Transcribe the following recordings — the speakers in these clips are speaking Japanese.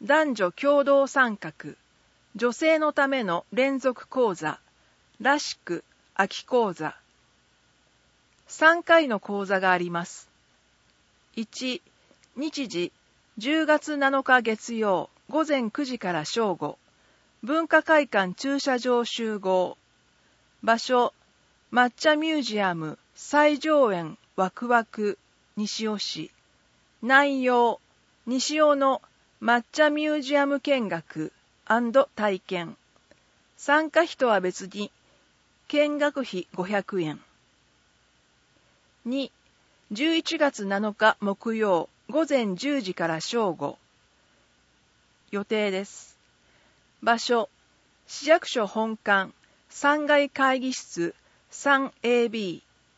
男女共同参画、女性のための連続講座、らしく秋講座。3回の講座があります。1、日時、10月7日月曜、午前9時から正午、文化会館駐車場集合。場所、抹茶ミュージアム最上園わくわく西尾市。内容、西尾の抹茶ミュージアム見学&体験。参加費とは別に見学費500円。2、11月7日木曜午前10時から正午。予定です。場所、市役所本館3階会議室 3AB。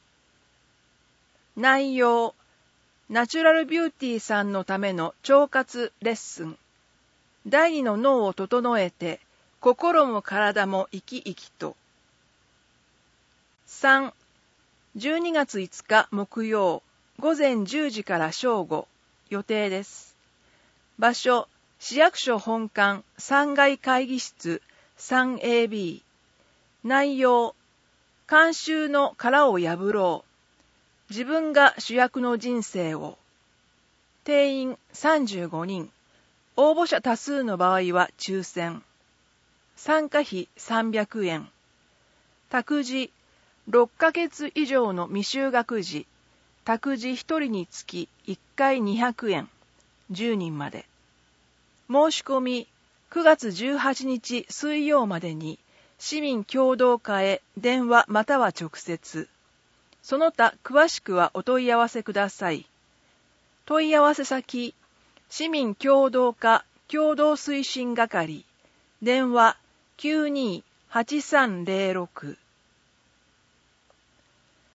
内容、ナチュラルビューティーさんのための腸活レッスン。第二の脳を整えて、心も体も生き生きと。3、12月5日木曜、午前10時から正午。予定です。場所、市役所本館3階会議室 3AB。内容、慣習の殻を破ろう。自分が主役の人生を。定員35人。応募者多数の場合は抽選。参加費300円。託児、6ヶ月以上の未就学児、託児1人につき1回200円。10人まで。申し込み、9月18日水曜までに、市民協同課へ電話または直接。その他詳しくはお問い合わせください。問い合わせ先、市民協同課共同推進係、電話92-8306